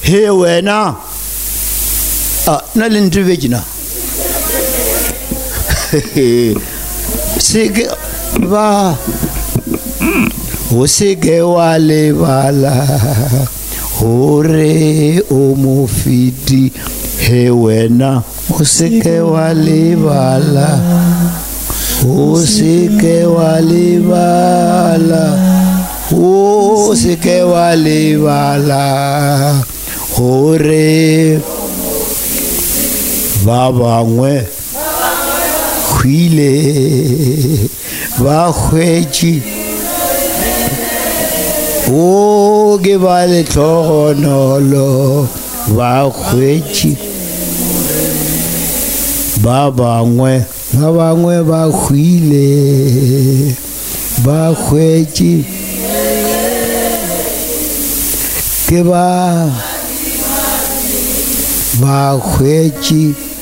he wena na le ndivejina seke ba o seke wa lebala hore o mofiti he wena o seke wa lebala o seke wa lebala o seke wa lebala hore ba bangwe khwile ba khwetši o ke ba le tlhogonolo ba khwetši ba bangwe ba khwile ba khwetši ke ba khwetši